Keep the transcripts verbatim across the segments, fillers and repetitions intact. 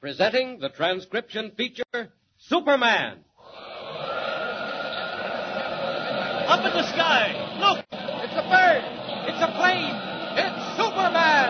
presenting the transcription feature, Superman. Up in the sky! Look! It's a bird! It's a plane! It's Superman!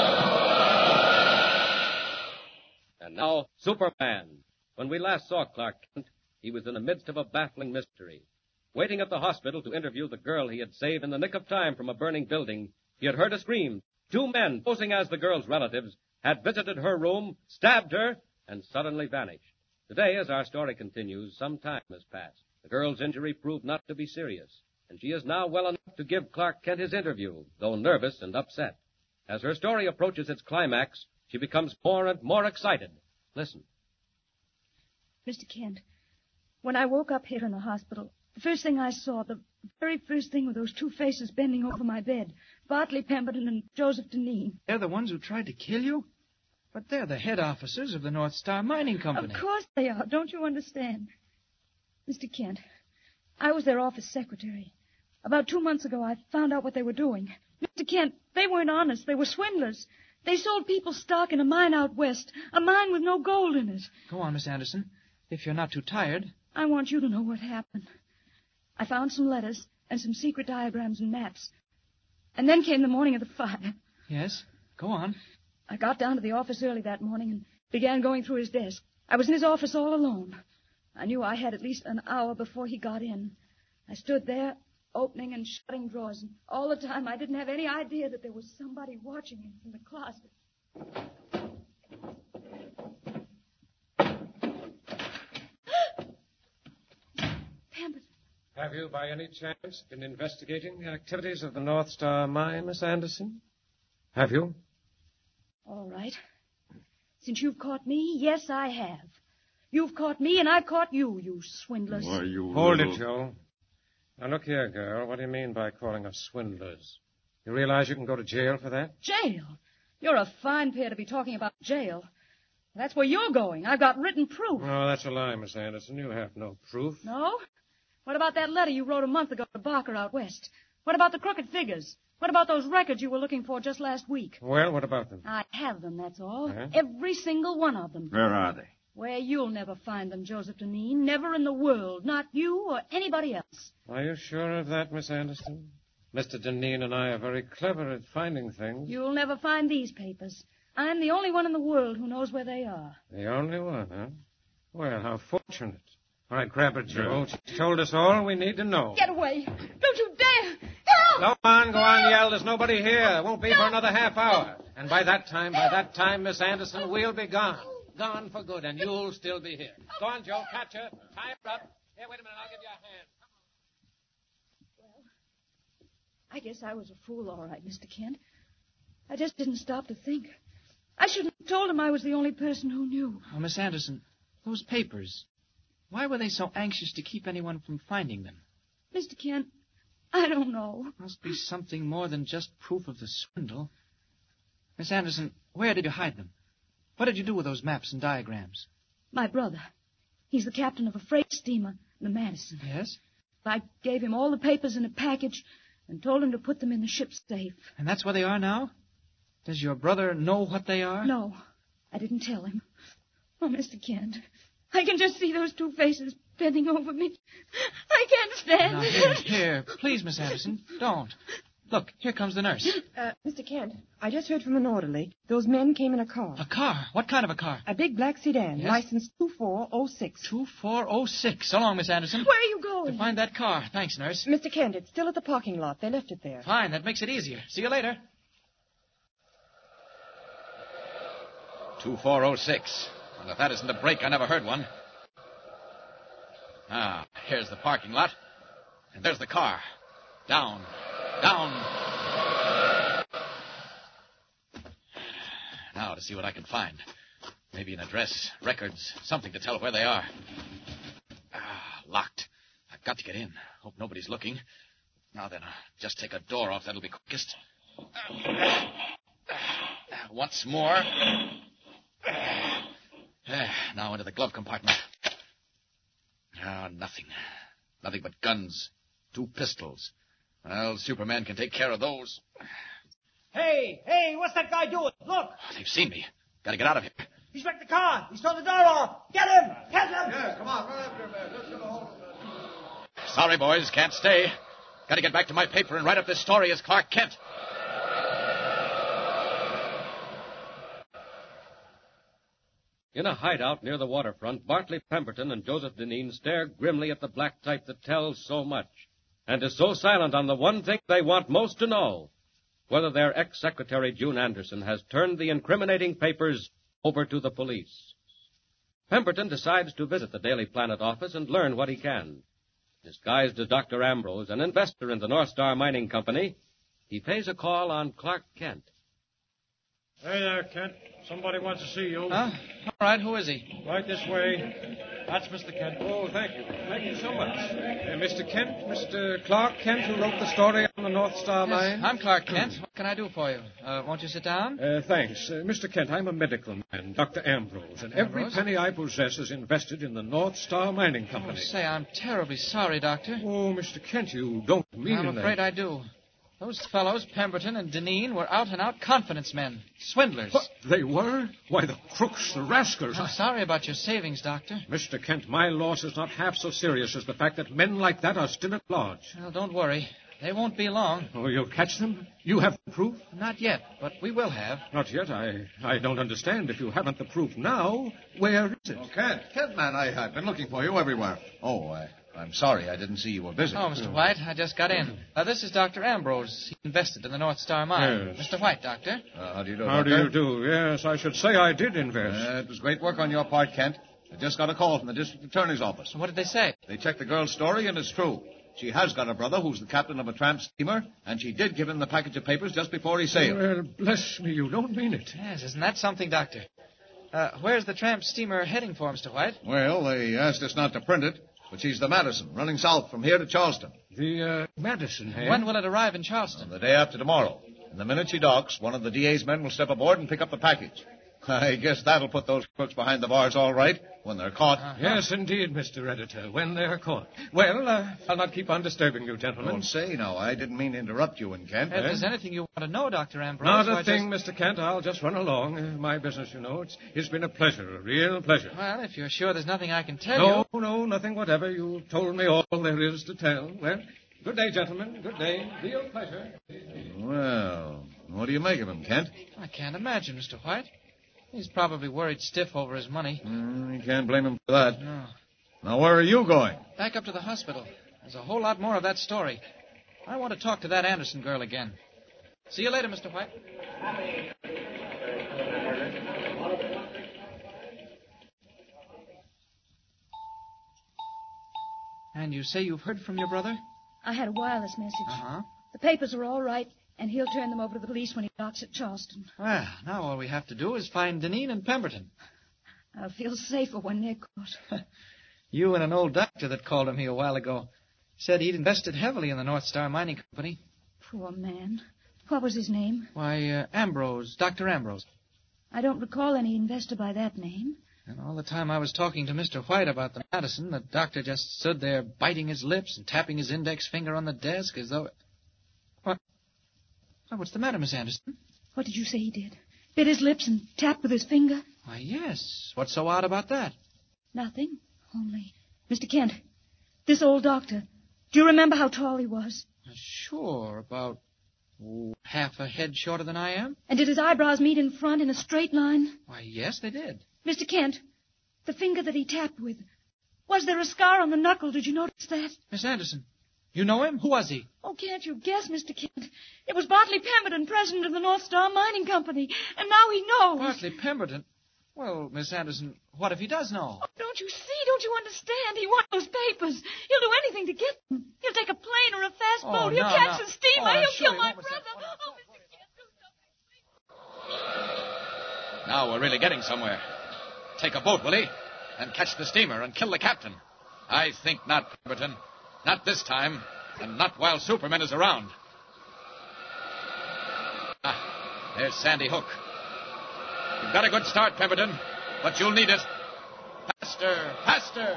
And now, Superman. When we last saw Clark Kent, he was in the midst of a baffling mystery. Waiting at the hospital to interview the girl he had saved in the nick of time from a burning building, he had heard a scream. Two men, posing as the girl's relatives, had visited her room, stabbed her, and suddenly vanished. Today, as our story continues, some time has passed. The girl's injury proved not to be serious, and she is now well enough to give Clark Kent his interview, though nervous and upset. As her story approaches its climax, she becomes more and more excited. Listen. Mister Kent, when I woke up here in the hospital, the first thing I saw, the very first thing, were those two faces bending over my bed. Bartley Pemberton and Joseph Deneen. They're the ones who tried to kill you? But they're the head officers of the North Star Mining Company. Of course they are. Don't you understand? Mister Kent, I was their office secretary. About two months ago, I found out what they were doing. Mister Kent, they weren't honest. They were swindlers. They sold people stock in a mine out west, a mine with no gold in it. Go on, Miss Anderson, if you're not too tired. I want you to know what happened. I found some letters and some secret diagrams and maps. And then came the morning of the fire. Yes, go on. I got down to the office early that morning and began going through his desk. I was in his office all alone. I knew I had at least an hour before he got in. I stood there, opening and shutting drawers, and all the time I didn't have any idea that there was somebody watching him from the closet. Pemberton. Have you, by any chance, been investigating the activities of the North Star Mine, Miss Anderson? Have you? All right. Since you've caught me, yes, I have. You've caught me, and I've caught you, you swindlers. Why, you Hold little... it, Joe. Now, look here, girl. What do you mean by calling us swindlers? You realize you can go to jail for that? Jail? You're a fine pair to be talking about jail. That's where you're going. I've got written proof. No, that's a lie, Miss Anderson. You have no proof. No? What about that letter you wrote a month ago to Barker out west? What about the crooked figures? What about those records you were looking for just last week? Well, what about them? I have them, that's all. Uh-huh. Every single one of them. Where are they? Where you'll never find them, Joseph Deneen. Never in the world. Not you or anybody else. Are you sure of that, Miss Anderson? Mister Deneen and I are very clever at finding things. You'll never find these papers. I'm the only one in the world who knows where they are. The only one, huh? Well, how fortunate. All right, grab it, Joe. She's told us all we need to know. Get away. Don't you dare. Help! Go on, go on, yell. There's nobody here. Won't be for another half hour. And by that time, by that time, Miss Anderson, we'll be gone. Gone for good, and you'll still be here. Go on, Joe. Catch her. Tie her up. Here, wait a minute. I'll give you a hand. Well, I guess I was a fool, all right, Mister Kent. I just didn't stop to think. I shouldn't have told him I was the only person who knew. Oh, Miss Anderson, those papers. Why were they so anxious to keep anyone from finding them? Mister Kent, I don't know. Must be something more than just proof of the swindle. Miss Anderson, where did you hide them? What did you do with those maps and diagrams? My brother. He's the captain of a freight steamer, the Madison. Yes? I gave him all the papers in a package and told him to put them in the ship's safe. And that's where they are now? Does your brother know what they are? No, I didn't tell him. Oh, Mister Kent, I can just see those two faces bending over me. I can't stand Now, it. here, here, please, Miss Anderson, don't. Look, here comes the nurse. Uh, Mister Kent, I just heard from an orderly. Those men came in a car. A car? What kind of a car? A big black sedan, Yes? license two four oh six. two four oh six. So long, Miss Anderson. Where are you going? To find that car. Thanks, nurse. Mister Kent, it's still at the parking lot. They left it there. Fine, that makes it easier. See you later. two four oh six. Well, if that isn't a break, I never heard one. Ah, here's the parking lot. And there's the car. Down. Down. Now to see what I can find. Maybe an address, records, something to tell where they are. Ah, locked. I've got to get in. Hope nobody's looking. Now then, I'll just take a door off. That'll be quickest. Once more. Now into the glove compartment. Ah, nothing. Nothing but guns. Two pistols. Well, Superman can take care of those. Hey, hey, what's that guy doing? Look! Oh, they've seen me. Gotta get out of here. He's wrecked the car. He's torn the door off. Get him! Get him! Yes, come on. Run after him, man. Let's get a hold of him. Sorry, boys. Can't stay. Got to get back to my paper and write up this story as Clark Kent. In a hideout near the waterfront, Bartley Pemberton and Joseph Deneen stare grimly at the black type that tells so much, and is so silent on the one thing they want most to know, whether their ex-secretary June Anderson has turned the incriminating papers over to the police. Pemberton decides to visit the Daily Planet office and learn what he can. Disguised as Doctor Ambrose, an investor in the North Star Mining Company, he pays a call on Clark Kent. Hey there, Kent. Somebody wants to see you. Huh? All right, who is he? Right this way. That's Mister Kent. Oh, thank you. Thank you so much. Uh, Mister Kent, Mister Clark Kent, who wrote the story on the North Star Mine? Yes, I'm Clark Kent. What can I do for you? Uh, won't you sit down? Uh, thanks. Uh, Mister Kent, I'm a medical man, Doctor Ambrose, and every Ambrose? penny I possess is invested in the North Star Mining Oh, Company. say, I'm terribly sorry, Doctor. Oh, Mister Kent, you don't mean I'm afraid that. I do. Those fellows, Pemberton and Deneen, were out-and-out confidence men. Swindlers. What? They were? Why, the crooks, the rascals. I'm sorry about your savings, Doctor. Mister Kent, my loss is not half so serious as the fact that men like that are still at large. Well, don't worry. They won't be long. Oh, you'll catch them? You have the proof? Not yet, but we will have. Not yet. I, I don't understand. If you haven't the proof now, where is it? Oh, Kent. Kent, man, I, I've been looking for you everywhere. Oh, I, I'm sorry. I didn't see you were busy. Oh, Mister White, I just got in. Uh, this is Doctor Ambrose. He invested in the North Star Mine. Yes. Mister White, Doctor. Uh, how do you do, How do Doctor? you do? Yes, I should say I did invest. Uh, it was great work on your part, Kent. I just got a call from the district attorney's office. So what did they say? They checked the girl's story, and it's true. She has got a brother who's the captain of a tramp steamer, and she did give him the package of papers just before he sailed. Well, bless me, you don't mean it. Yes, isn't that something, Doctor? Uh, where's the tramp steamer heading for, Mister White? Well, they asked us not to print it, but she's the Madison, running south from here to Charleston. The, uh, Madison, eh? When will it arrive in Charleston? On the day after tomorrow. And the minute she docks, one of the D A's men will step aboard and pick up the package. I guess that'll put those crooks behind the bars all right when they're caught. Uh-huh. Yes, indeed, Mister Editor, when they're caught. Well, uh, I'll not keep on disturbing you, gentlemen. Don't say now. I didn't mean to interrupt you and Kent. If there's anything you want to know, Doctor Ambrose... Not a why thing, just- Mister Kent. I'll just run along. Uh, my business, you know. It's, it's been a pleasure, a real pleasure. Well, if you're sure there's nothing I can tell No, you... no, nothing whatever. You told me all there is to tell. Well, good day, gentlemen. Good day. Real pleasure. Well, what do you make of him, Kent? I can't imagine, Mister White. He's probably worried stiff over his money. Mm, you can't blame him for that. No. Now, where are you going? Back up to the hospital. There's a whole lot more of that story. I want to talk to that Anderson girl again. See you later, Mister White. And you say you've heard from your brother? I had a wireless message. Uh-huh. The papers are all right, and he'll turn them over to the police when he docks at Charleston. Well, now all we have to do is find Deneen and Pemberton. I'll feel safer when they're caught. You and an old doctor that called him here a while ago said he'd invested heavily in the North Star Mining Company. Poor man. What was his name? Why, uh, Ambrose, Doctor Ambrose. I don't recall any investor by that name. And all the time I was talking to Mister White about the Madison, the doctor just stood there biting his lips and tapping his index finger on the desk as though... What? Why, what's the matter, Miss Anderson? What did you say he did? Bit his lips and tapped with his finger? Why, yes. What's so odd about that? Nothing. Only, Mister Kent, this old doctor, do you remember how tall he was? Sure, about oh, half a head shorter than I am. And did his eyebrows meet in front in a straight line? Why, yes, they did. Mister Kent, the finger that he tapped with, was there a scar on the knuckle? Did you notice that? Miss Anderson, you know him? Who was he? Oh, can't you guess, Mister Kent? It was Bartley Pemberton, president of the North Star Mining Company, and now he knows. Bartley Pemberton? Well, Miss Anderson, what if he does know? Oh, don't you see? Don't you understand? He wants those papers. He'll do anything to get them. He'll take a plane or a fast Oh, boat. He'll no, catch no. the steamer. Oh, I'm He'll sure kill he my won't, Miss brother. Anderson. Oh, Mister Kent, do something. Now we're really getting somewhere. Take a boat, will he? And catch the steamer and kill the captain. I think not, Pemberton. Not this time, and not while Superman is around. Ah, there's Sandy Hook. You've got a good start, Pemberton, but you'll need it. Faster, faster!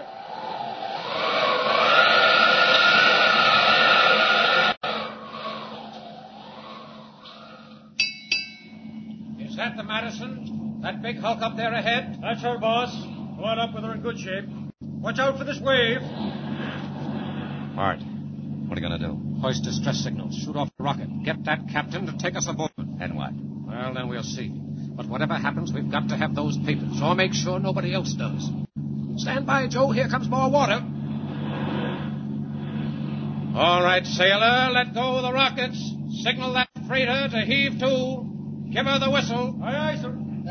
Is that the Madison? That big hulk up there ahead? That's her, boss. Go on up with her in good shape. Watch out for this wave. Art, what are you going to do? Hoist distress signals. Shoot off the rocket. Get that captain to take us aboard. And what? Well, then we'll see. But whatever happens, we've got to have those papers, or make sure nobody else does. Stand by, Joe. Here comes more water. All right, sailor, let go of the rockets. Signal that freighter to heave to. Give her the whistle. Aye, aye, sir.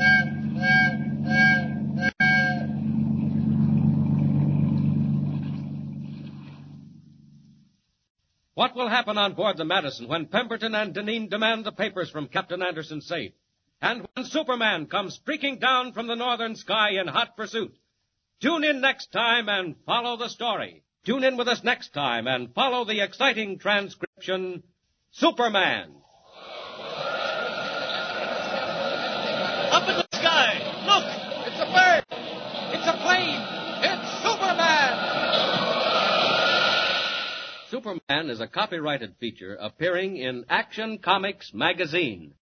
What will happen on board the Madison when Pemberton and Deneen demand the papers from Captain Anderson's safe? And when Superman comes streaking down from the northern sky in hot pursuit? Tune in next time and follow the story. Tune in with us next time and follow the exciting transcription, Superman. Up in the sky! Look! It's a bird! It's a plane! It's Superman! Superman is a copyrighted feature appearing in Action Comics magazine.